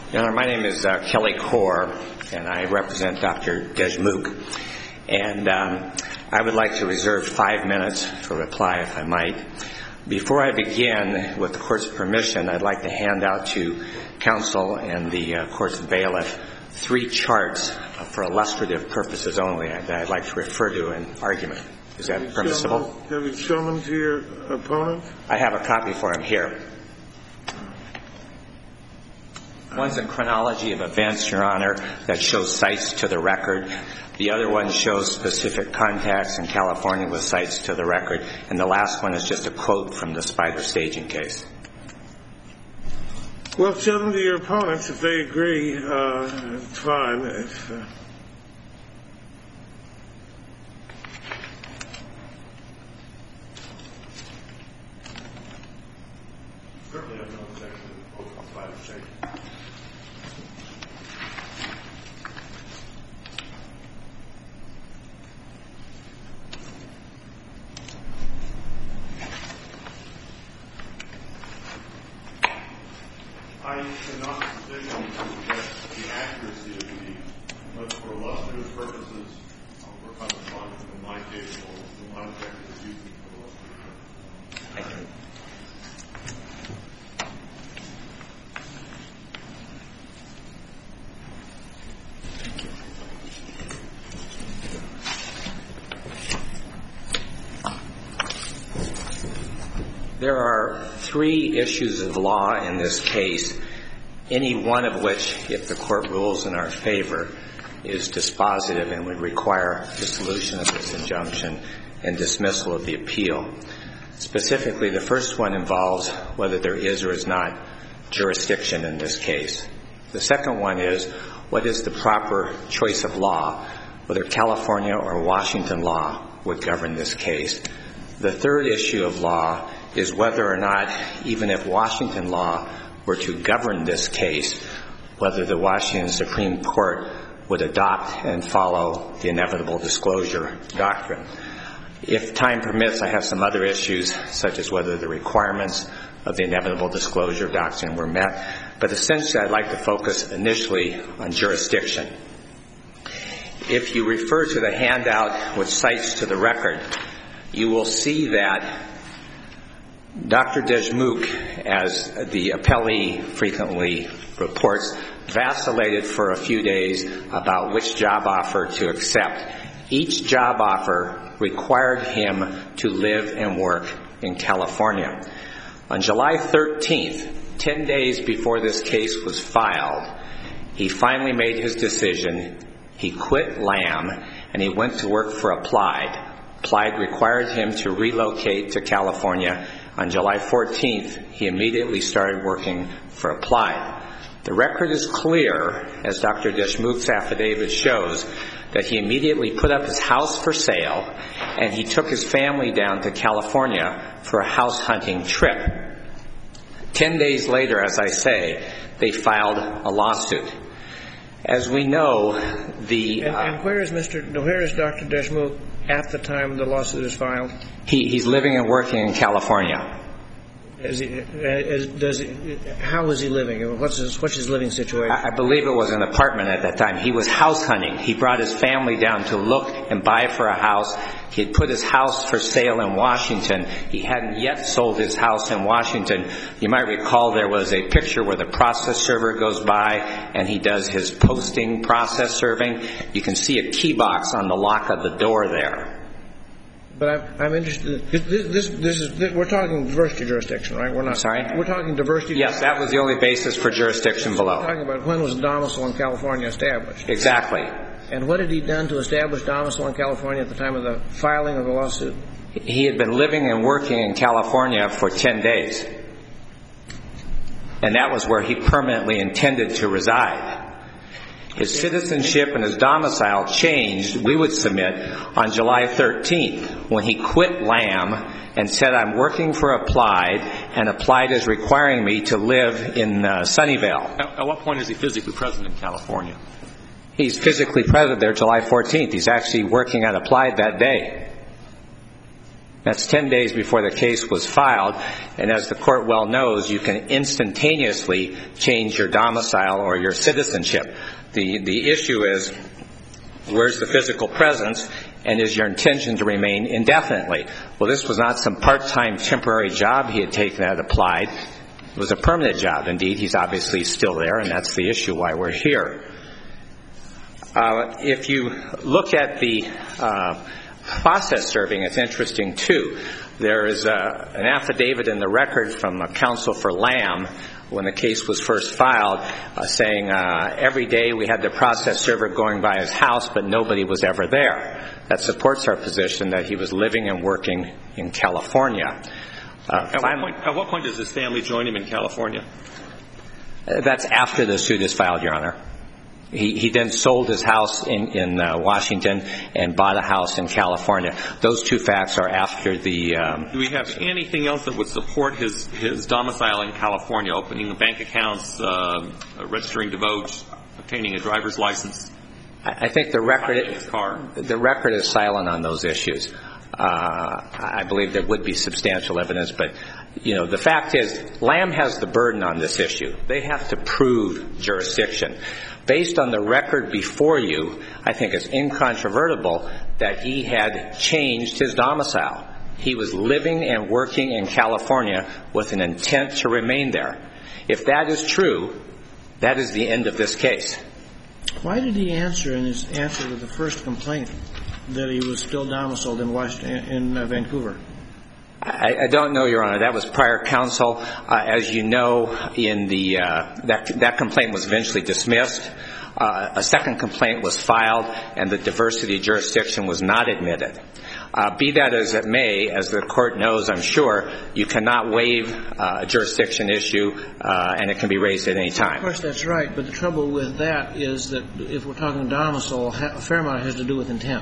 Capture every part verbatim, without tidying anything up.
Your Honor, my name is uh, Kelly Kaur, and I represent Doctor Deshmukh. And um, I would like to reserve five minutes for reply, if I might. Before I begin, with the Court's permission, I'd like to hand out to counsel and the uh, Court's bailiff three charts uh, for illustrative purposes only that I'd like to refer to in argument. Is that permissible? Have you shown them to your opponent? I have a copy for him here. One's a chronology of events, Your Honor, that shows cites to the record. The other one shows specific contacts in California with cites to the record. And the last one is just a quote from the Spider staging case. Well, show them to your opponents. If they agree, uh, it's fine. If, uh... Certainly have no objection to the quote from Spider staging. I cannot position to suggest the accuracy of the, but for illustrative purposes, I'll work on the one in my case, will not object to using for illustrative purposes. Thank you. There are three issues of law in this case, any one of which, if the Court rules in our favor, is dispositive and would require dissolution of this injunction and dismissal of the appeal. Specifically, the first one involves whether there is or is not jurisdiction in this case. The second one is, what is the proper choice of law, whether California or Washington law would govern this case. The third issue of law is whether or not, even if Washington law were to govern this case, whether the Washington Supreme Court would adopt and follow the inevitable disclosure doctrine. If time permits, I have some other issues, such as whether the requirements of the inevitable disclosure doctrine were met. But essentially, I'd like to focus initially on jurisdiction. If you refer to the handout which cites to the record, you will see that Doctor Deshmukh, as the appellee frequently reports, vacillated for a few days about which job offer to accept. Each job offer required him to live and work in California. On July thirteenth, ten days before this case was filed, he finally made his decision. He quit LAM and he went to work for Applied. Applied required him to relocate to California. On July fourteenth, he immediately started working for Applied. The record is clear, as Doctor Deshmukh's affidavit shows, that he immediately put up his house for sale and he took his family down to California for a house hunting trip. Ten days later, as I say, they filed a lawsuit. As we know, the... And, and where is Mister Where is Doctor Deshmukh at the time the lawsuit is filed? He, he's living and working in California. Is he, is, does he, how is he living? What's his, what's his living situation? I, I believe it was an apartment at that time. He was house hunting. He brought his family down to look and buy for a house. He had put his house for sale in Washington. He hadn't yet sold his house in Washington. You might recall there was a picture where the process server goes by and he does his posting process serving. You can see a key box on the lock of the door there. But I'm, I'm interested. This, this, this is this, we're talking diversity jurisdiction, right? We're not. I'm sorry. We're talking diversity. Yes, that was the only basis for jurisdiction below. We're talking about when was domicile in California established? Exactly. And what had he done to establish domicile in California at the time of the filing of the lawsuit? He had been living and working in California for ten days, and that was where he permanently intended to reside. His citizenship and his domicile changed, we would submit, on July thirteenth when he quit LAM and said, I'm working for Applied, and Applied is requiring me to live in uh, Sunnyvale. At, at what point is he physically present in California? He's physically present there July fourteenth. He's actually working at Applied that day. That's ten days before the case was filed, and as the court well knows, you can instantaneously change your domicile or your citizenship. The, the issue is, where's the physical presence, and is your intention to remain indefinitely? Well, this was not some part-time temporary job he had taken that applied. It was a permanent job. Indeed, he's obviously still there, and that's the issue why we're here. Uh, if you look at the uh, process serving, it's interesting, too. There is a, an affidavit in the record from a counsel for Lamb when the case was first filed, uh, saying uh, every day we had the process server going by his house, but nobody was ever there. That supports our position that he was living and working in California. Uh, at, what point, at what point does his family join him in California? Uh, that's after the suit is filed, Your Honor. He, he then sold his house in, in uh, Washington and bought a house in California. Those two facts are after the... Um, Do we have anything else that would support his, his domicile in California, opening bank accounts, uh, registering to vote, obtaining a driver's license? I, I think the record, his car. the record is silent on those issues. Uh, I believe there would be substantial evidence, but, you know, the fact is, Lamb has the burden on this issue. They have to prove jurisdiction. Based on the record before you, I think it's incontrovertible that he had changed his domicile. He was living and working in California with an intent to remain there. If that is true, that is the end of this case. Why did he answer in his answer to the first complaint that he was still domiciled in Washington, in uh, Vancouver? I, I don't know, Your Honor. That was prior counsel. Uh, as you know, in the uh, that that complaint was eventually dismissed. Uh, a second complaint was filed, and the diversity jurisdiction was not admitted. Uh, be that as it may, as the court knows, I'm sure, you cannot waive uh, a jurisdiction issue, uh, and it can be raised at any time. Of course, that's right. But the trouble with that is that if we're talking domicile, a fair amount has to do with intent.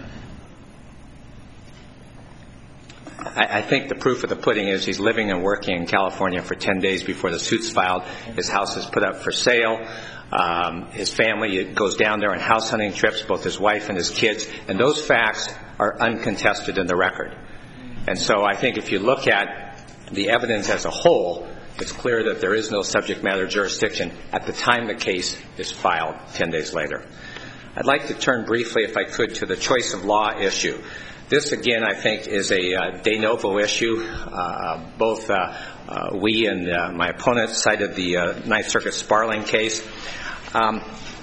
I think the proof of the pudding is he's living and working in California for ten days before the suit's filed. His house is put up for sale. Um, his family goes down there on house hunting trips, both his wife and his kids, and those facts are uncontested in the record. And so I think if you look at the evidence as a whole, it's clear that there is no subject matter jurisdiction at the time the case is filed ten days later. I'd like to turn briefly, if I could, to the choice of law issue. This, again, I think, is a uh, de novo issue. Uh, both uh, uh, we and uh, my opponent cited the uh, Ninth Circuit Sparling case. Um,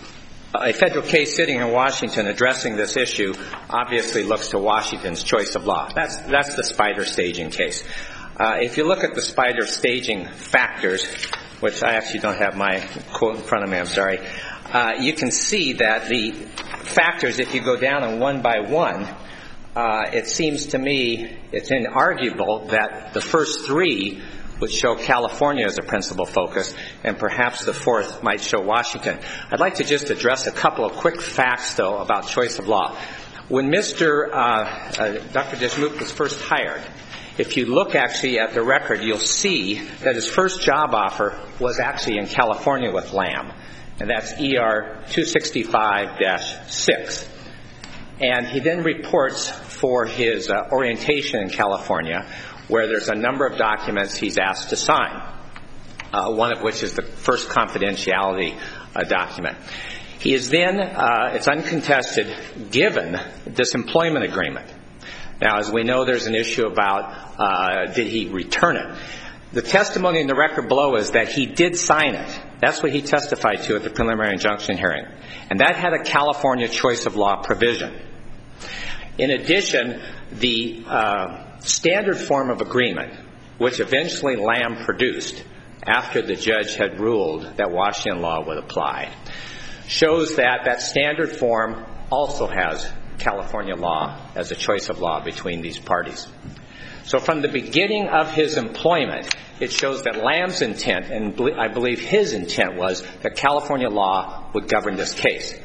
a federal case sitting in Washington addressing this issue obviously looks to Washington's choice of law. That's, that's the spider staging case. Uh, if you look at the spider staging factors, which I actually don't have my quote in front of me, I'm sorry, uh, you can see that the factors, if you go down them one by one, Uh, it seems to me it's inarguable that the first three would show California as a principal focus, and perhaps the fourth might show Washington. I'd like to just address a couple of quick facts, though, about choice of law. When Mister Uh, uh, Doctor Deshmukh was first hired, if you look actually at the record, you'll see that his first job offer was actually in California with Lamb, and that's E R two sixty-five dash six. And he then reports for his uh, orientation in California, where there's a number of documents he's asked to sign, uh, one of which is the first confidentiality uh, document. He is then, uh, it's uncontested, given this employment agreement. Now, as we know, there's an issue about uh, did he return it. The testimony in the record below is that he did sign it. That's what he testified to at the preliminary injunction hearing. And that had a California choice of law provision. In addition, the uh, standard form of agreement, which eventually Lamb produced after the judge had ruled that Washington law would apply, shows that that standard form also has California law as a choice of law between these parties. So from the beginning of his employment, it shows that Lamb's intent, and I believe his intent, was that California law would govern this case.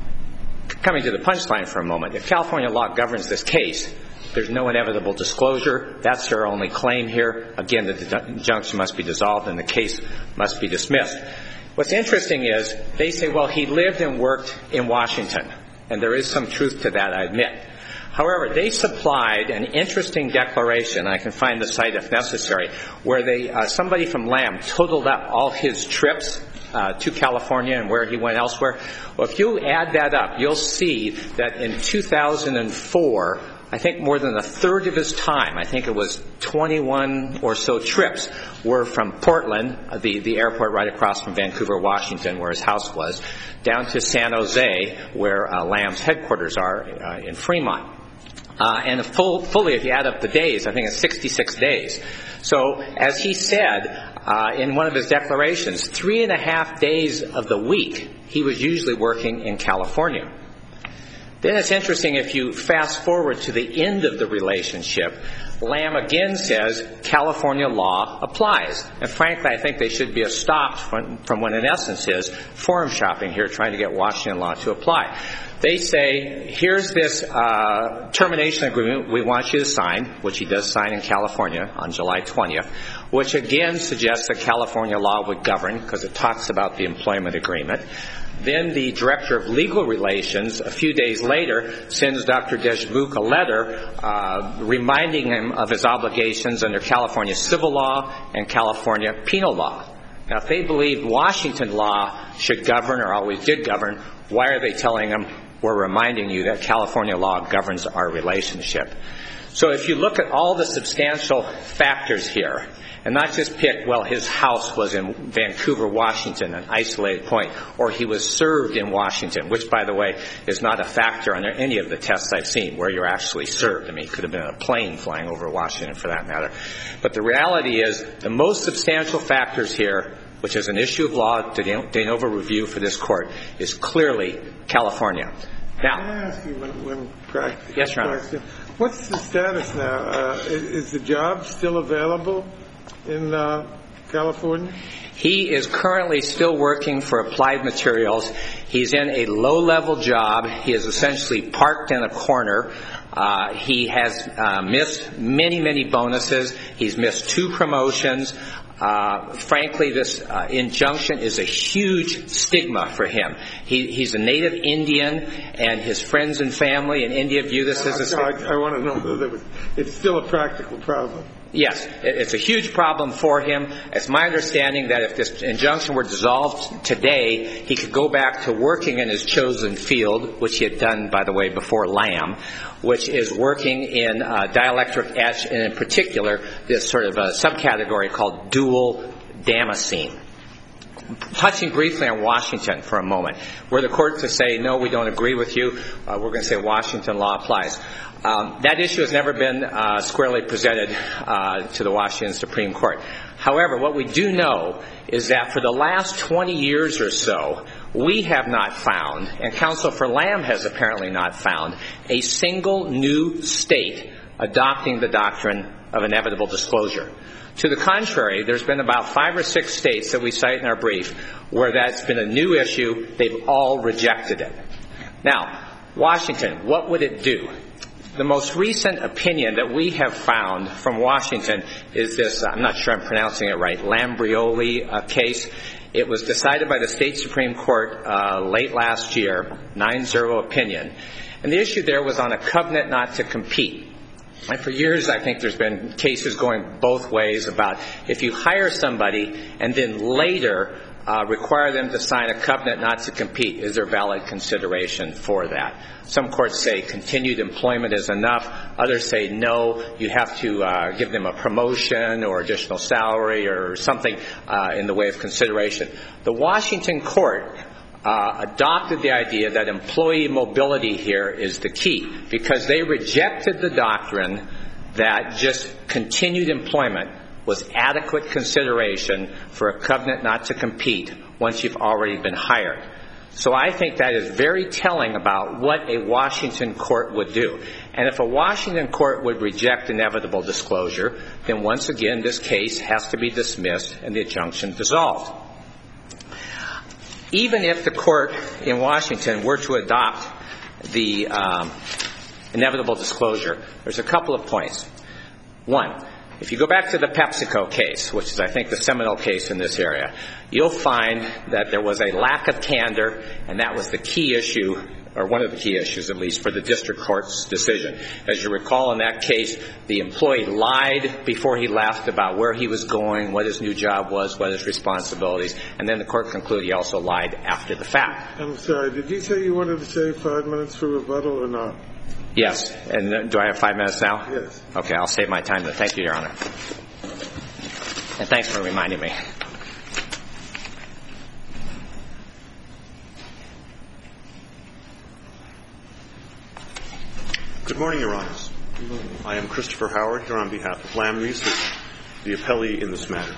Coming to the punchline for a moment, if California law governs this case, there's no inevitable disclosure. That's their only claim here. Again, the injunction must be dissolved and the case must be dismissed. What's interesting is they say, well, he lived and worked in Washington. And there is some truth to that, I admit. However, they supplied an interesting declaration, I can find the site if necessary, where they uh, somebody from Lamb totaled up all his trips uh, to California and where he went elsewhere. Well, if you add that up, you'll see that in two thousand four, I think more than a third of his time, I think it was twenty-one or so trips, were from Portland, the, the airport right across from Vancouver, Washington, where his house was, down to San Jose, where uh, Lamb's headquarters are uh, in Fremont. Uh, and full, fully, if you add up the days, I think it's sixty-six days. So, as he said uh, in one of his declarations, three and a half days of the week he was usually working in California. Then it's interesting, if you fast forward to the end of the relationship, Lamb again says California law applies. And frankly, I think they should be stopped from, from what in essence is forum shopping here, trying to get Washington law to apply. They say, here's this uh, termination agreement we want you to sign, which he does sign in California on July twentieth, which again suggests that California law would govern because it talks about the employment agreement. Then the Director of Legal Relations, a few days later, sends Doctor Deshmukh a letter uh, reminding him of his obligations under California civil law and California penal law. Now, if they believe Washington law should govern or always did govern, why are they telling him, we're reminding you that California law governs our relationship? So if you look at all the substantial factors here, and not just pick, well, his house was in Vancouver, Washington, an isolated point, or he was served in Washington, which, by the way, is not a factor under any of the tests I've seen where you're actually served. I mean, it could have been a plane flying over Washington for that matter. But the reality is the most substantial factors here, which is an issue of law to de novo review for this court, is clearly California. Now, can I ask you one, one practical yes, Your Honor. question? What's the status now? Uh, is, is the job still available in uh, California? He is currently still working for Applied Materials. He's in a low-level job. He is essentially parked in a corner. Uh, he has uh, missed many, many bonuses. He's missed two promotions. Uh, frankly, this uh, injunction is a huge stigma for him. He, he's a native Indian, and his friends and family in India view this as a... I, I want to know whether it's still a practical problem. Yes, it's a huge problem for him. It's my understanding that if this injunction were dissolved today, he could go back to working in his chosen field, which he had done, by the way, before Lamb, which is working in uh, dielectric etch, and in particular, this sort of a subcategory called dual damascene. Touching briefly on Washington for a moment, were the court to say, no, we don't agree with you, uh, we're going to say Washington law applies. Um, that issue has never been uh, squarely presented uh, to the Washington Supreme Court. However, what we do know is that for the last twenty years or so, we have not found, and Counsel for Lamb has apparently not found, a single new state adopting the doctrine of inevitable disclosure. To the contrary, there's been about five or six states that we cite in our brief where that's been a new issue. They've all rejected it. Now, Washington, what would it do? The most recent opinion that we have found from Washington is this, I'm not sure I'm pronouncing it right, Lambrioli uh, case. It was decided by the state Supreme Court uh, late last year, nine zero opinion. And the issue there was on a covenant not to compete. And for years, I think there's been cases going both ways about if you hire somebody and then later uh, require them to sign a covenant not to compete, is there valid consideration for that? Some courts say continued employment is enough. Others say no, you have to uh, give them a promotion or additional salary or something uh, in the way of consideration. The Washington court Uh, adopted the idea that employee mobility here is the key because they rejected the doctrine that just continued employment was adequate consideration for a covenant not to compete once you've already been hired. So I think that is very telling about what a Washington court would do. And if a Washington court would reject inevitable disclosure, then once again this case has to be dismissed and the injunction dissolved. Even if the court in Washington were to adopt the um, inevitable disclosure, there's a couple of points. One, If you go back to the PepsiCo case, which is, I think, the seminal case in this area, you'll find that there was a lack of candor, and that was the key issue, or one of the key issues, at least, for the district court's decision. As you recall, in that case, the employee lied before he left about where he was going, what his new job was, what his responsibilities, and then the court concluded he also lied after the fact. I'm sorry. Did you say you wanted to save five minutes for rebuttal or not? Yes. And uh, do I have five minutes now? Yes. Okay, I'll save my time. Thank you, Your Honor. And thanks for reminding me. Good morning, Your Honors. I am Christopher Howard, here on behalf of Lam Research, the appellee in this matter.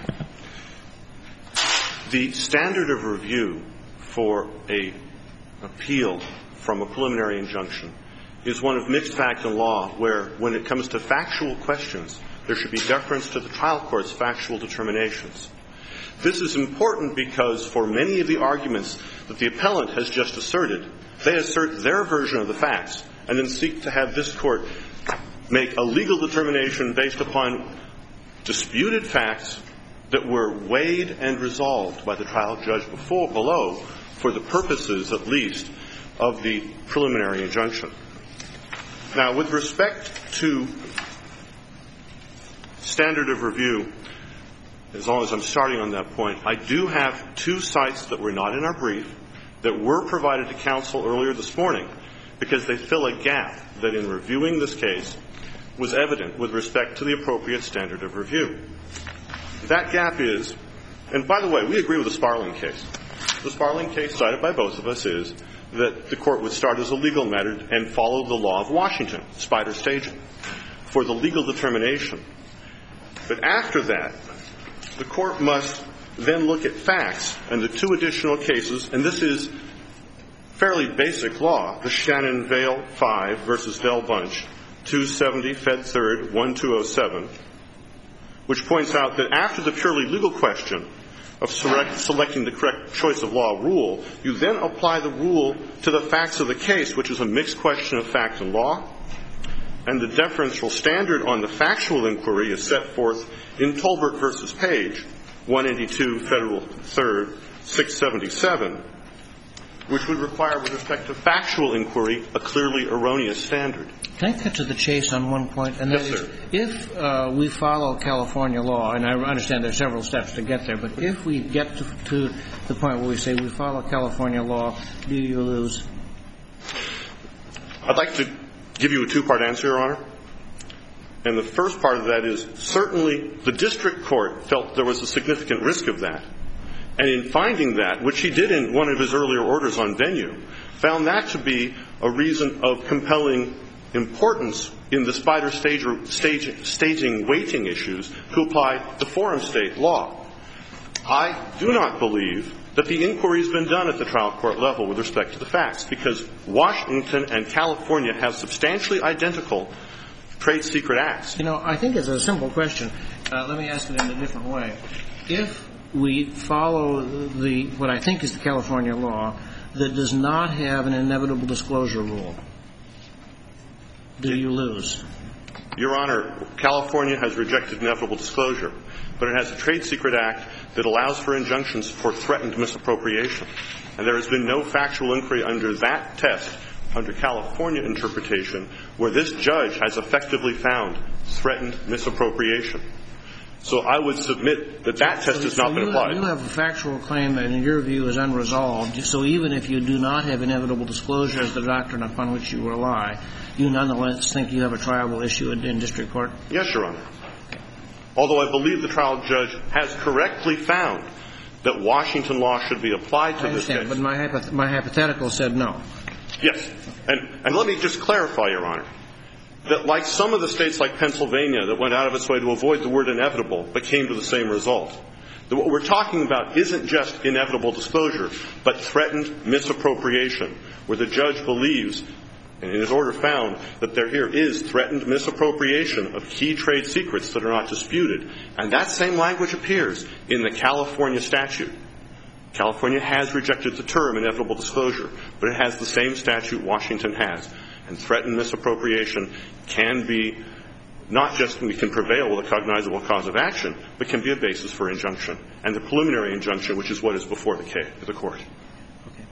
The standard of review for a appeal from a preliminary injunction is one of mixed fact and law, where when it comes to factual questions, there should be deference to the trial court's factual determinations. This is important because for many of the arguments that the appellant has just asserted, they assert their version of the facts and then seek to have this court make a legal determination based upon disputed facts that were weighed and resolved by the trial judge before, below, for the purposes, at least, of the preliminary injunction. Now, with respect to standard of review, as long as I'm starting on that point, I do have two cites that were not in our brief that were provided to counsel earlier this morning because they fill a gap that in reviewing this case was evident with respect to the appropriate standard of review. That gap is, and by the way, we agree with the Sparling case. The Sparling case cited by both of us is that the court would start as a legal matter and follow the law of Washington, spider staging, for the legal determination. But after that, the court must then look at facts and the two additional cases, and this is fairly basic law, the Shannon Vale five versus Bell Bunch, two seventy Fed Third twelve oh seven, which points out that after the purely legal question of select, selecting the correct choice of law rule, you then apply the rule to the facts of the case, which is a mixed question of fact and law, and the deferential standard on the factual inquiry is set forth in Tolbert versus Page, one eighty-two Federal Third six seventy-seven, which would require, with respect to factual inquiry, a clearly erroneous standard. Can I cut to the chase on one point? And yes, that is, sir. If uh, we follow California law, and I understand there are several steps to get there, but if we get to, to the point where we say we follow California law, do you lose? I'd like to give you a two-part answer, Your Honor. And the first part of that is certainly the district court felt there was a significant risk of that. And in finding that, which he did in one of his earlier orders on venue, found that to be a reason of compelling importance in the spider stager, stage, staging weighting issues to apply the forum state law. I do not believe that the inquiry has been done at the trial court level with respect to the facts, because Washington and California have substantially identical trade secret acts. You know, I think it's a simple question. Uh, let me ask it in a different way. If we follow the what I think is the California law that does not have an inevitable disclosure rule, do you lose? Your Honor, California has rejected inevitable disclosure, but it has a Trade Secret Act that allows for injunctions for threatened misappropriation. And there has been no factual inquiry under that test, under California interpretation, where this judge has effectively found threatened misappropriation. So I would submit that that test has not been applied. You have a factual claim that, in your view, is unresolved. So even if you do not have inevitable disclosure as the doctrine upon which you rely, you nonetheless think you have a triable issue in, in district court? Yes, Your Honor. Although I believe the trial judge has correctly found that Washington law should be applied to I this understand, case. but my, hypoth- my hypothetical said no. Yes. And, and let me just clarify, Your Honor, that like some of the states like Pennsylvania that went out of its way to avoid the word inevitable but came to the same result, that what we're talking about isn't just inevitable disclosure, but threatened misappropriation, where the judge believes, and in his order found, that there here is threatened misappropriation of key trade secrets that are not disputed. And that same language appears in the California statute. California has rejected the term inevitable disclosure, but it has the same statute Washington has. And threatened misappropriation can be not just we can prevail with a cognizable cause of action, but can be a basis for injunction, and the preliminary injunction, which is what is before the, case, the court. Okay.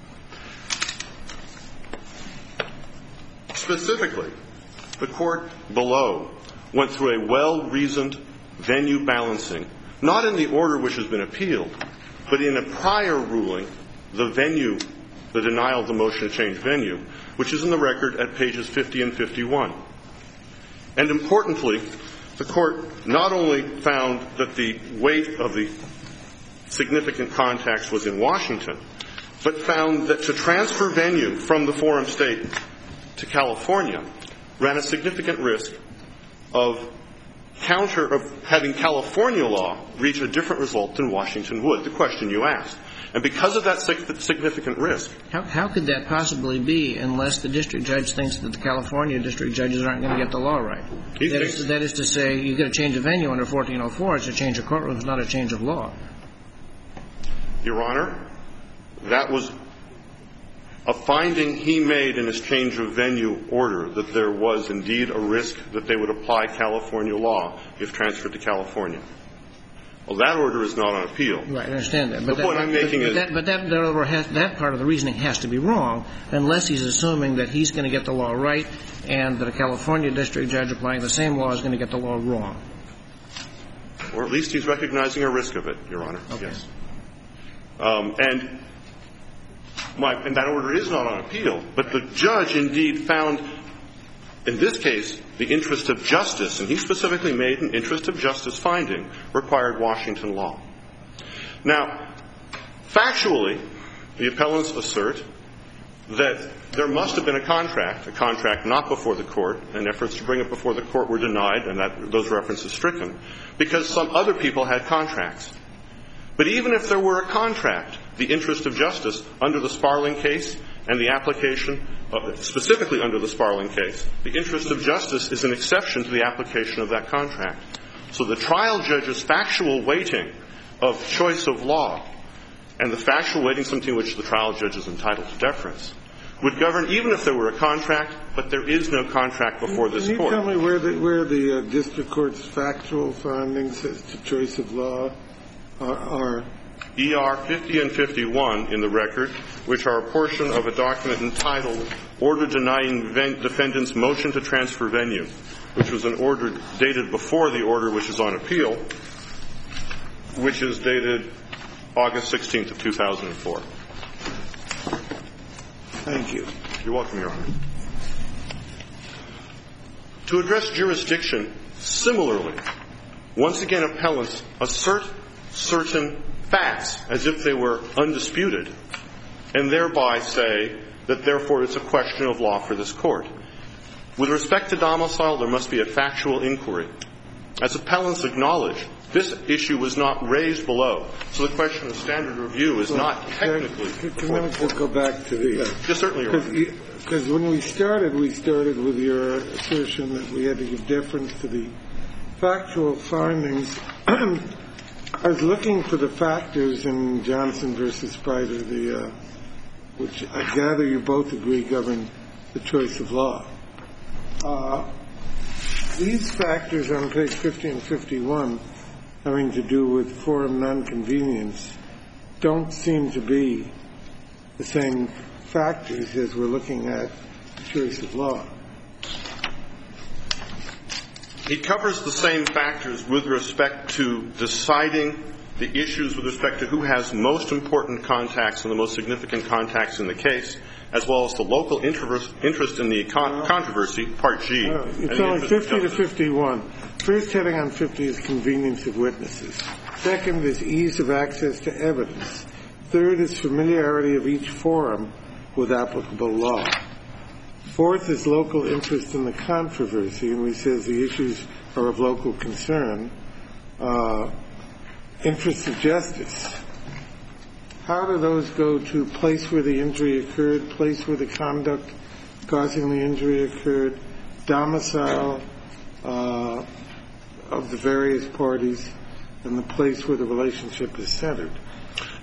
Specifically, the court below went through a well-reasoned venue balancing, not in the order which has been appealed, but in a prior ruling, the venue, the denial of the motion to change venue, which is in the record at pages fifty and fifty-one. And importantly, the court not only found that the weight of the significant contacts was in Washington, but found that to transfer venue from the forum state to California ran a significant risk of counter of having California law reach a different result than Washington would, the question you asked. And because of that significant risk. How, how could that possibly be unless the district judge thinks that the California district judges aren't going to get the law right? That is, that is to say, you get a change of venue under fourteen oh four, it's a change of courtroom, it's not a change of law. Your Honor, that was a finding he made in his change of venue order, that there was indeed a risk that they would apply California law if transferred to California. Well, that order is not on appeal. Right, I understand that. But the point that, I'm making but is... That, but that, that, has, that part of the reasoning has to be wrong unless he's assuming that he's going to get the law right and that a California district judge applying the same law is going to get the law wrong. Or at least he's recognizing a risk of it, Your Honor. Okay. Yes. Um, and, my, and that order is not on appeal, but the judge indeed found, in this case, the interest of justice, and he specifically made an interest of justice finding, required Washington law. Now, factually, the appellants assert that there must have been a contract, a contract not before the court, and efforts to bring it before the court were denied, and that those references stricken, because some other people had contracts. But even if there were a contract, the interest of justice under the Sparling case and the application, uh, specifically under the Sparling case, the interest of justice is an exception to the application of that contract. So the trial judge's factual weighting of choice of law and the factual weighting, something which the trial judge is entitled to deference, would govern even if there were a contract, but there is no contract before this court. court. Can you tell me where the, where the uh, district court's factual findings as to choice of law are? are? E R fifty and fifty-one in the record, which are a portion of a document entitled Order Denying Ven- Defendant's Motion to Transfer Venue, which was an order dated before the order which is on appeal, which is dated August sixteenth of two thousand four. Thank you. You're welcome, Your Honor. To address jurisdiction similarly, once again appellants assert certain facts as if they were undisputed, and thereby say that therefore it's a question of law for this court. With respect to domicile, there must be a factual inquiry. As appellants acknowledge, this issue was not raised below, so the question of standard review is not technically. Can I just go back to the? Uh, yes, certainly, Your Honor. Because when we started, we started with your assertion that we had to give deference to the factual findings. I was looking for the factors in Johnson versus Spider, the uh, which I gather you both agree govern the choice of law. Uh, these factors on page fifty and fifty-one, having to do with forum nonconvenience, don't seem to be the same factors as we're looking at the choice of law. He covers the same factors with respect to deciding the issues with respect to who has most important contacts and the most significant contacts in the case, as well as the local interest in the con- controversy, Part G. Uh, it's only fifty to fifty-one. First heading on fifty is convenience of witnesses. Second is ease of access to evidence. Third is familiarity of each forum with applicable law. Fourth is local interest in the controversy, and we says the issues are of local concern. Uh, interest of justice. How do those go to place where the injury occurred, place where the conduct causing the injury occurred, domicile uh, of the various parties, and the place where the relationship is centered?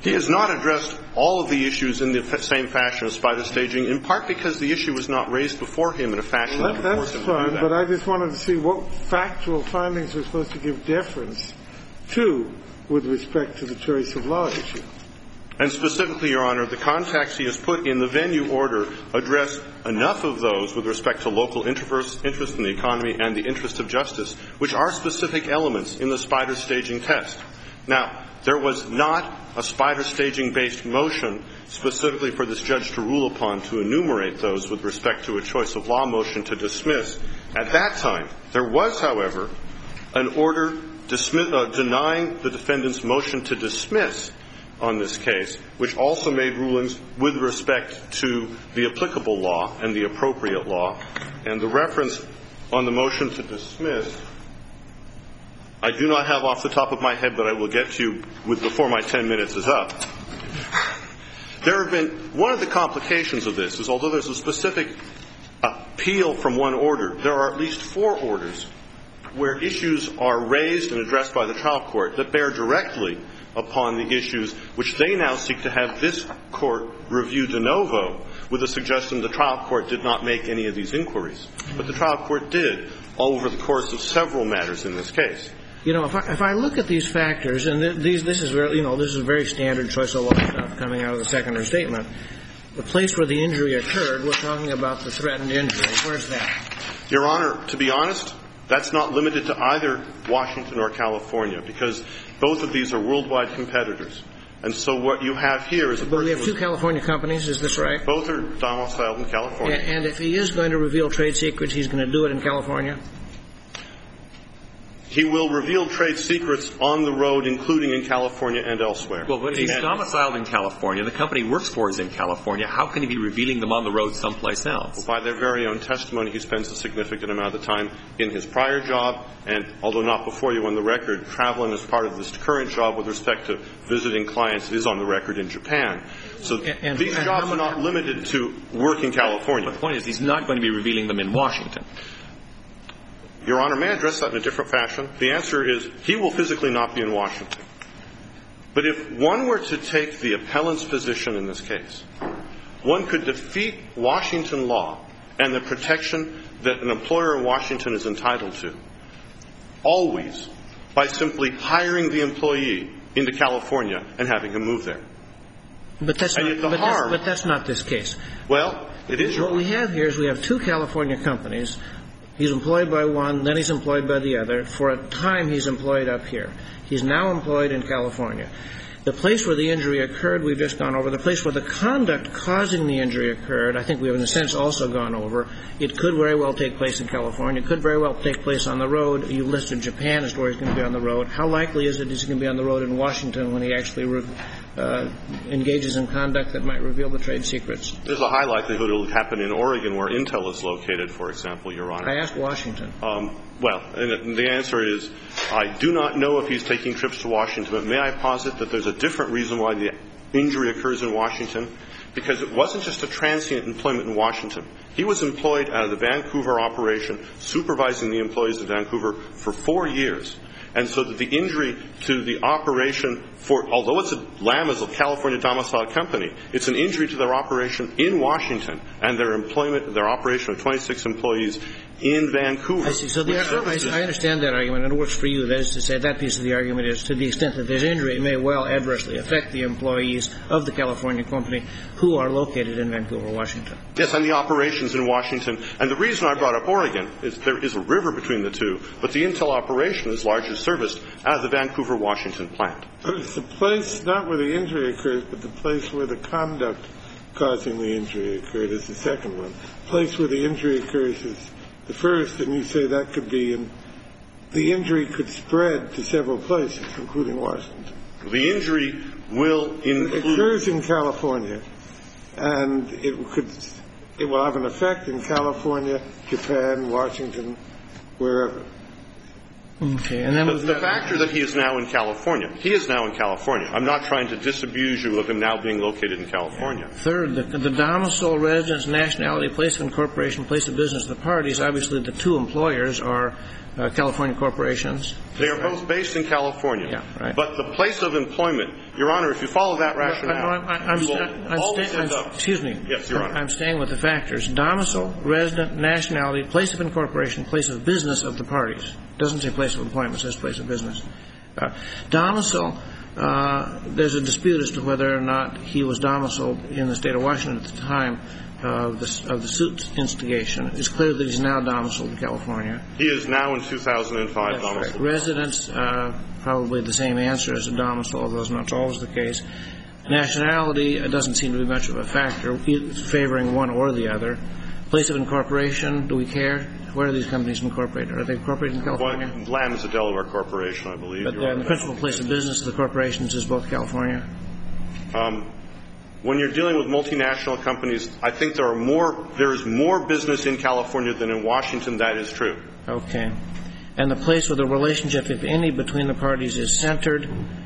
He has not addressed all of the issues in the same fashion as spider staging, in part because the issue was not raised before him in a fashion well, that that, would force him That's to do fine, that. but I just wanted to see what factual findings we're supposed to give deference to with respect to the choice of law issue. And specifically, Your Honor, the contacts he has put in the venue order address enough of those with respect to local interest in the economy and the interest of justice, which are specific elements in the spider staging test. Now, there was not a spider staging-based motion specifically for this judge to rule upon to enumerate those with respect to a choice of law motion to dismiss. At that time, there was, however, an order dismiss, uh, denying the defendant's motion to dismiss on this case, which also made rulings with respect to the applicable law and the appropriate law. And the reference on the motion to dismiss, I do not have off the top of my head, but I will get to you with before my ten minutes is up. There have been, one of the complications of this is, although there's a specific appeal from one order, there are at least four orders where issues are raised and addressed by the trial court that bear directly upon the issues which they now seek to have this court review de novo, with the suggestion the trial court did not make any of these inquiries. But the trial court did over the course of several matters in this case. You know, if I, if I look at these factors, and th- these, this is very, you know, this is very standard choice of law stuff coming out of the secondary statement. The place where the injury occurred, we're talking about the threatened injury. Where's that? Your Honor, to be honest, that's not limited to either Washington or California, because both of these are worldwide competitors. And so what you have here is a person. But we have two California companies, is this right? Both are domiciled in California. And, and if he is going to reveal trade secrets, he's going to do it in California? He will reveal trade secrets on the road, including in California and elsewhere. Well, but he's and domiciled in California. The company he works for is in California. How can he be revealing them on the road someplace else? By their very own testimony, he spends a significant amount of time in his prior job, and although not before you on the record, traveling as part of this current job with respect to visiting clients is on the record in Japan. So and, and, these and jobs are not limited to work in California. The point is he's not going to be revealing them in Washington. Your Honor, may I address that in a different fashion? The answer is he will physically not be in Washington. But if one were to take the appellant's position in this case, one could defeat Washington law and the protection that an employer in Washington is entitled to always by simply hiring the employee into California and having him move there. But that's, and not, yet the but, harm, that's, but that's not this case. Well, it is. What we have here is we have two California companies. He's employed by one, then he's employed by the other. For a time, he's employed up here. He's now employed in California. The place where the injury occurred, we've just gone over. The place where the conduct causing the injury occurred, I think we have, in a sense, also gone over. It could very well take place in California. It could very well take place on the road. You listed Japan as where he's going to be on the road. How likely is it he's going to be on the road in Washington when he actually re- uh, engages in conduct that might reveal the trade secrets? There's a high likelihood it will happen in Oregon, where Intel is located, for example, Your Honor. I asked Washington. Um, well, and the answer is I do not know if he's taking trips to Washington, but may I posit that there's a different reason why the injury occurs in Washington? Because it wasn't just a transient employment in Washington. He was employed out of the Vancouver operation, supervising the employees of Vancouver for four years. And so that the injury to the operation for, although it's a LAM is a California domiciled company, it's an injury to their operation in Washington and their employment, their operation of twenty-six employees in Vancouver. I see. So the, I, I understand that argument, and it works for you. That is to say, that piece of the argument is to the extent that there's injury, it may well adversely affect the employees of the California company who are located in Vancouver, Washington. Yes, and the operations in Washington. And the reason I brought up Oregon is there is a river between the two, but the Intel operation is largely serviced out of the Vancouver, Washington plant. But it's the place, not where the injury occurs, but the place where the conduct causing the injury occurred is the second one. The place where the injury occurs is the first, and you say that could be in, the injury could spread to several places, including Washington. The injury will include... It occurs in California, and it could, it will have an effect in California, Japan, Washington, wherever. Okay. And then the, the factor that he is now in California. He is now in California. I'm not trying to disabuse you of him now being located in California. Third, the, the domicile, residence, nationality, place of incorporation, place of business of the parties. Obviously, the two employers are uh, California corporations. They are both based in California. Yeah, right. But the place of employment, Your Honor, if you follow that rationale, no, I'm, I'm, you will I'm, always sta- end I'm, up. excuse me. Yes, Your Honor. I'm staying with the factors. Domicile, resident, nationality, place of incorporation, place of business of the parties. Doesn't say place of employment, it says place of business. Uh, domicile, uh, there's a dispute as to whether or not he was domiciled in the state of Washington at the time of the, of the suit instigation. It's clear that he's now domiciled in California. He is now in two thousand five That's domiciled. right. Residence, uh, probably the same answer as a domicile, although it's not always the case. Nationality uh, doesn't seem to be much of a factor, favoring one or the other. Place of incorporation, do we care? Where are these companies incorporated? Are they incorporated in California? Well, Lamb is a Delaware corporation, I believe. But uh, the principal place of business of the corporations is both California? Um, when you're dealing with multinational companies, I think there are more, there is more business in California than in Washington. That is true. Okay. And the place where the relationship, if any, between the parties is centered,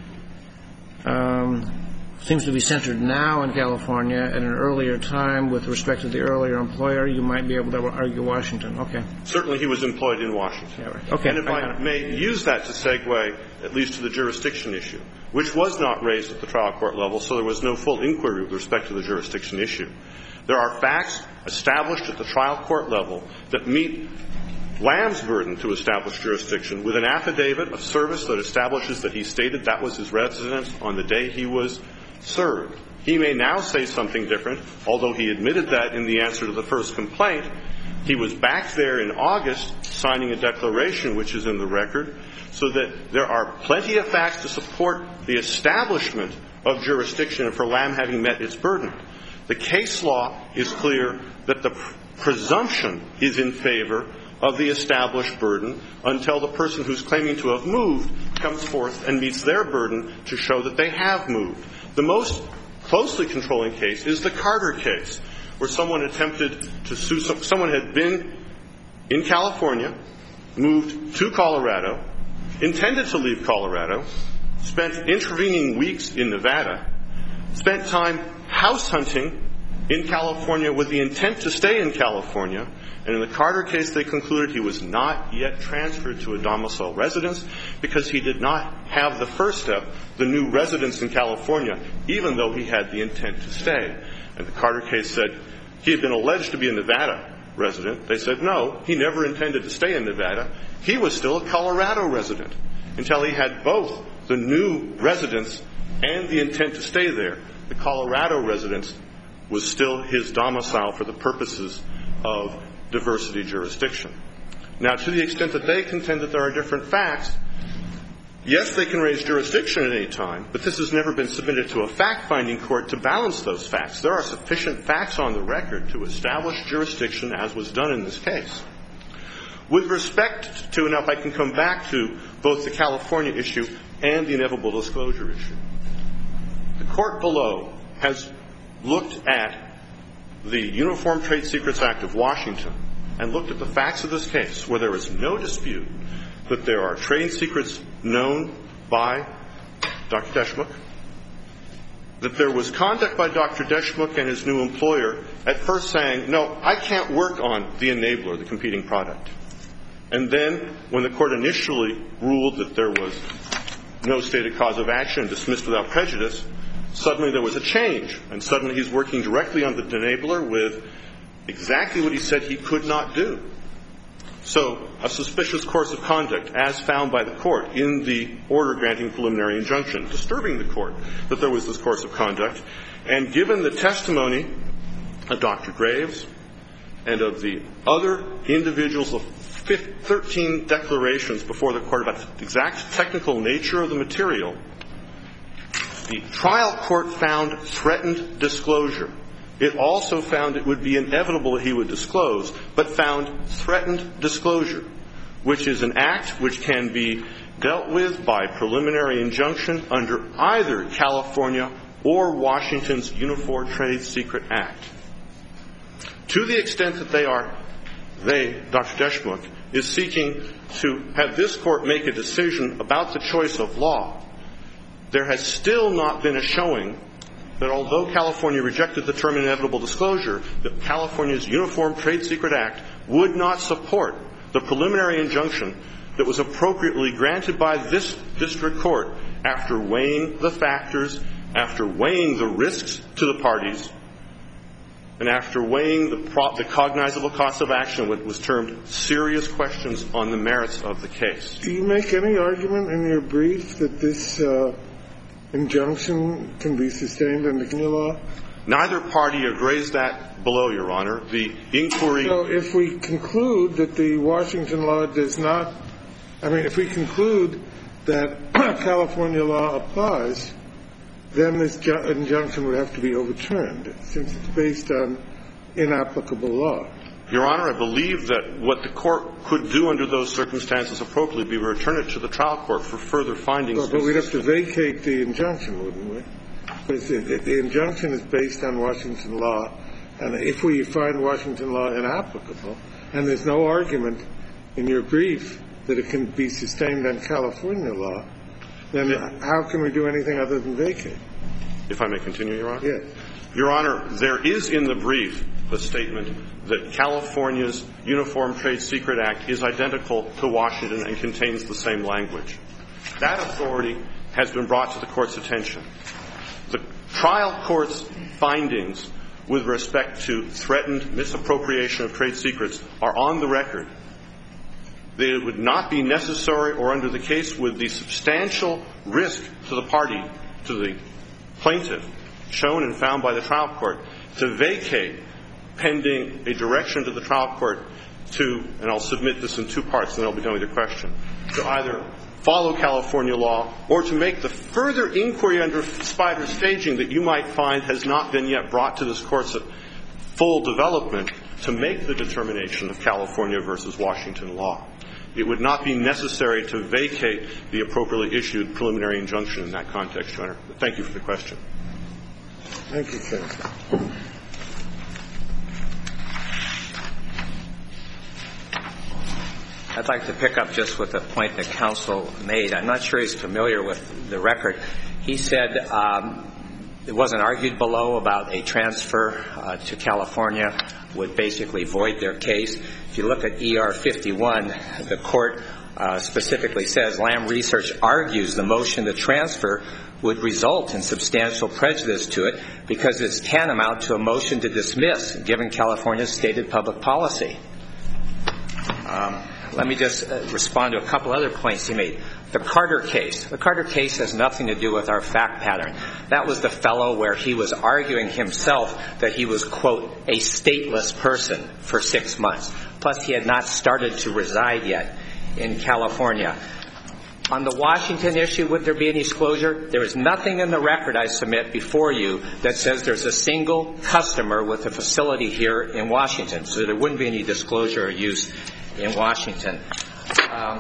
um, seems to be centered now in California. At an earlier time, with respect to the earlier employer, you might be able to argue Washington. Okay. Certainly he was employed in Washington. Yeah, right. Okay. And if I, I may use that to segue at least to the jurisdiction issue, which was not raised at the trial court level, so there was no full inquiry with respect to the jurisdiction issue. There are facts established at the trial court level that meet Lamb's burden to establish jurisdiction with an affidavit of service that establishes that he stated that was his residence on the day he was served. He may now say something different, although he admitted that in the answer to the first complaint. He was back there in August signing a declaration, which is in the record, so that there are plenty of facts to support the establishment of jurisdiction and for Lamb having met its burden. The case law is clear that the pr- presumption is in favor of the established burden until the person who's claiming to have moved comes forth and meets their burden to show that they have moved. The most closely controlling case is the Carter case, where someone attempted to sue, someone had been in California, moved to Colorado, intended to leave Colorado, spent intervening weeks in Nevada, spent time house hunting in California with the intent to stay in California, and in the Carter case they concluded he was not yet transferred to a domicile residence because he did not have the first step, the new residence in California, even though he had the intent to stay. And the Carter case said he had been alleged to be a Nevada resident. They said no, he never intended to stay in Nevada. He was still a Colorado resident until he had both the new residence and the intent to stay there. The Colorado residence was still his domicile for the purposes of diversity jurisdiction. Now, to the extent that they contend that there are different facts, yes, they can raise jurisdiction at any time, but this has never been submitted to a fact-finding court to balance those facts. There are sufficient facts on the record to establish jurisdiction as was done in this case. With respect to, now if I can come back to both the California issue and the inevitable disclosure issue, the court below has looked at the Uniform Trade Secrets Act of Washington and looked at the facts of this case, where there is no dispute that there are trade secrets known by Doctor Deschmuck, that there was conduct by Doctor Deschmuck and his new employer at first saying, no, I can't work on the enabler, the competing product. And then when the court initially ruled that there was no stated cause of action and dismissed without prejudice, suddenly there was a change, and suddenly he's working directly on the enabler with exactly what he said he could not do. So a suspicious course of conduct, as found by the court in the order granting preliminary injunction, disturbing the court that there was this course of conduct. And given the testimony of Doctor Graves and of the other individuals of thirteen declarations before the court about the exact technical nature of the material, the trial court found threatened disclosure. It also found it would be inevitable that he would disclose, but found threatened disclosure, which is an act which can be dealt with by preliminary injunction under either California or Washington's Uniform Trade Secret Act. To the extent that they are they, Doctor Deschmuck, is seeking to have this court make a decision about the choice of law. There has still not been a showing that although California rejected the term inevitable disclosure, that California's Uniform Trade Secret Act would not support the preliminary injunction that was appropriately granted by this district court after weighing the factors, after weighing the risks to the parties, and after weighing the, pro- the cognizable cost of action, what was termed serious questions on the merits of the case. Do you make any argument in your brief that this uh, injunction can be sustained under Kenya law? Neither party had raised that below, Your Honor. The inquiry... So if we conclude that the Washington law does not, I mean, if we conclude that California law applies, then this ju- injunction would have to be overturned, since it's based on inapplicable law. Your Honor, I believe that what the court could do under those circumstances appropriately would be return it to the trial court for further findings. Well, but we'd have to vacate the injunction, wouldn't we? Because the, the injunction is based on Washington law, and if we find Washington law inapplicable, and there's no argument in your brief that it can be sustained on California law, then how can we do anything other than vacate? If I may continue, Your Honor? Yes. Your Honor, there is in the brief the statement that California's Uniform Trade Secret Act is identical to Washington and contains the same language. That authority has been brought to the Court's attention. The trial court's findings with respect to threatened misappropriation of trade secrets are on the record. That it would not be necessary or under the case with the substantial risk to the party, to the plaintiff, shown and found by the trial court, to vacate pending a direction to the trial court to, and I'll submit this in two parts and then I'll be done with your question, to either follow California law or to make the further inquiry under spider staging that you might find has not been yet brought to this Court's full development to make the determination of California versus Washington law. It would not be necessary to vacate the appropriately issued preliminary injunction in that context, Your Honor. Thank you for the question. Thank you, counsel. I'd like to pick up just with the point that counsel made. I'm not sure he's familiar with the record. He said um, it wasn't argued below about a transfer uh, to California would basically void their case. If you look at E R fifty-one, the court uh, specifically says Lamb Research argues the motion to transfer would result in substantial prejudice to it because it's tantamount to a motion to dismiss, given California's stated public policy. Um, let me just uh, respond to a couple other points he made. The Carter case. The Carter case has nothing to do with our fact pattern. That was the fellow where he was arguing himself that he was, quote, a stateless person for six months. Plus, he had not started to reside yet in California. On the Washington issue, would there be any disclosure? There is nothing in the record I submit before you that says there's a single customer with a facility here in Washington. So there wouldn't be any disclosure or use in Washington. Um,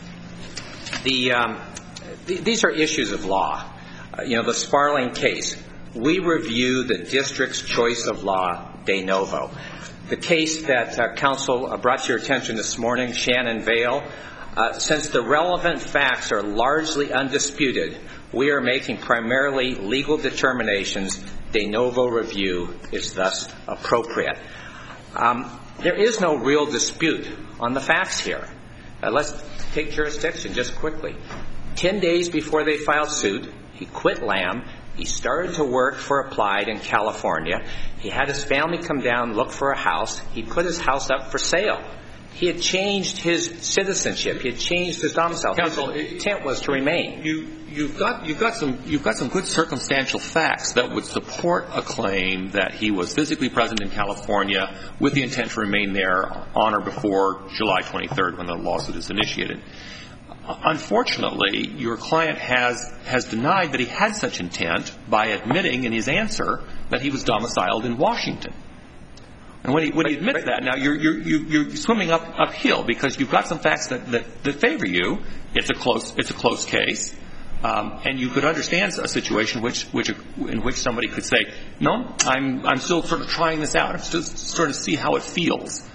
the, um, th- these are issues of law. Uh, you know, the Sparling case. We review the district's choice of law de novo. The case that uh, counsel uh, brought to your attention this morning, Shannon Vale, Uh, since the relevant facts are largely undisputed, we are making primarily legal determinations. De novo review is thus appropriate. Um, there is no real dispute on the facts here. Uh, let's take jurisdiction just quickly. Ten days before they filed suit, he quit Lamb. He started to work for Applied in California. He had his family come down, look for a house. He put his house up for sale. He had changed his citizenship. He had changed his domicile. Counsel, his intent was to remain. You, you've got you've got some you've got some good circumstantial facts that would support a claim that he was physically present in California with the intent to remain there on or before July twenty-third, when the lawsuit is initiated. Unfortunately, your client has has denied that he had such intent by admitting in his answer that he was domiciled in Washington. And when he, when he admits that, now you're, you're, you're swimming up, uphill because you've got some facts that, that, that favor you. It's a close, it's a close case. Um, and you could understand a situation which, which, in which somebody could say, no, I'm, I'm still sort of trying this out. I'm still sort of see how it feels.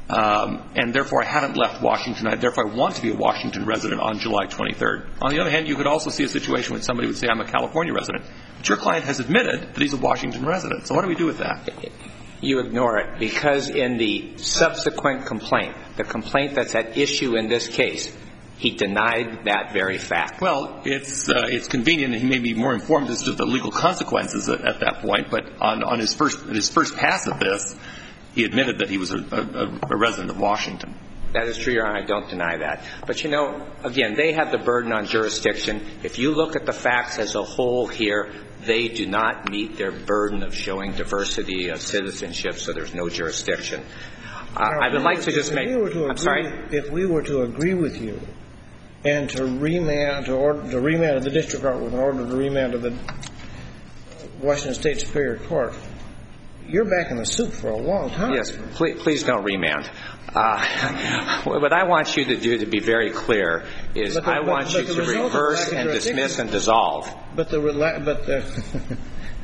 Um, and therefore I haven't left Washington. I therefore I want to be a Washington resident on July twenty-third. On the other hand, you could also see a situation when somebody would say, I'm a California resident. But your client has admitted that he's a Washington resident. So what do we do with that? You ignore it, because in the subsequent complaint, the complaint that's at issue in this case, he denied that very fact. Well, it's uh, it's convenient, and he may be more informed as to the legal consequences at, at that point. But on, on his first his first pass at this, he admitted that he was a, a, a resident of Washington. That is true, Your Honor. I don't deny that. But, you know, again, they have the burden on jurisdiction. If you look at the facts as a whole here, they do not meet their burden of showing diversity of citizenship, so there's no jurisdiction. Uh, I would like to just make – I'm sorry? If we were to agree with you and to remand, to, order, to remand to the district court with an order to remand to the Washington State Superior Court, you're back in the soup for a long time. Yes. Please, please don't remand. Uh, what I want you to do, to be very clear, is the, I want but, you but to reverse and dismiss and dissolve. But the but the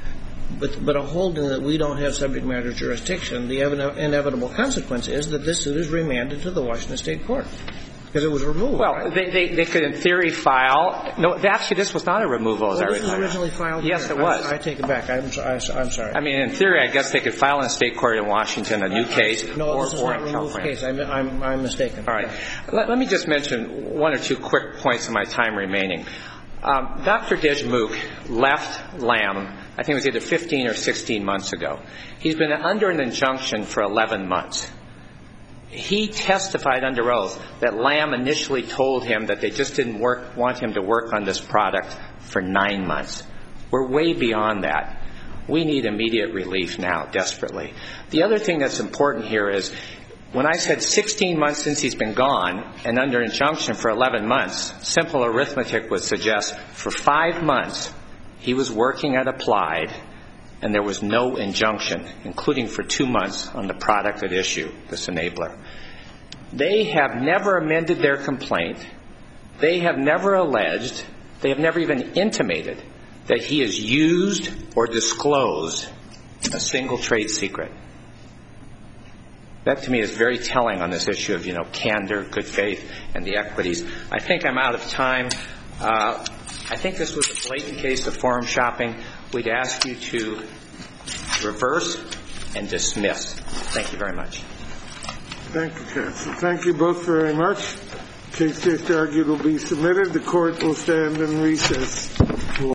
but but a holding that we don't have subject matter jurisdiction, the inevitable consequence is that this suit is remanded to the Washington State Court because it was removed. Well, right? they, they they could in theory file. No, actually, this was not a removal, as well, I this recall. was originally filed. Yes, here. it was. I, I take it back. I'm, I'm sorry. I mean, in theory, I guess they could file in a state court in Washington a new case, no, or, this is or not in removed California. Case. I'm, I'm I'm mistaken. All right. Let, let me just mention one or two quick points in my time remaining. Um, Doctor Dejmouk left Lamb, I think it was either fifteen or sixteen months ago. He's been under an injunction for eleven months. He testified under oath that Lamb initially told him that they just didn't work, want him to work on this product for nine months. We're way beyond that. We need immediate relief now, desperately. The other thing that's important here is, when I said sixteen months since he's been gone and under injunction for eleven months, simple arithmetic would suggest for five months he was working at Applied and there was no injunction, including for two months on the product at issue, this enabler. They have never amended their complaint. They have never alleged, they have never even intimated that he has used or disclosed a single trade secret. That, to me, is very telling on this issue of, you know, candor, good faith, and the equities. I think I'm out of time. Uh, I think this was a blatant case of forum shopping. We'd ask you to reverse and dismiss. Thank you very much. Thank you, counsel. Thank you both very much. Case just argued will be submitted. The court will stand in recess.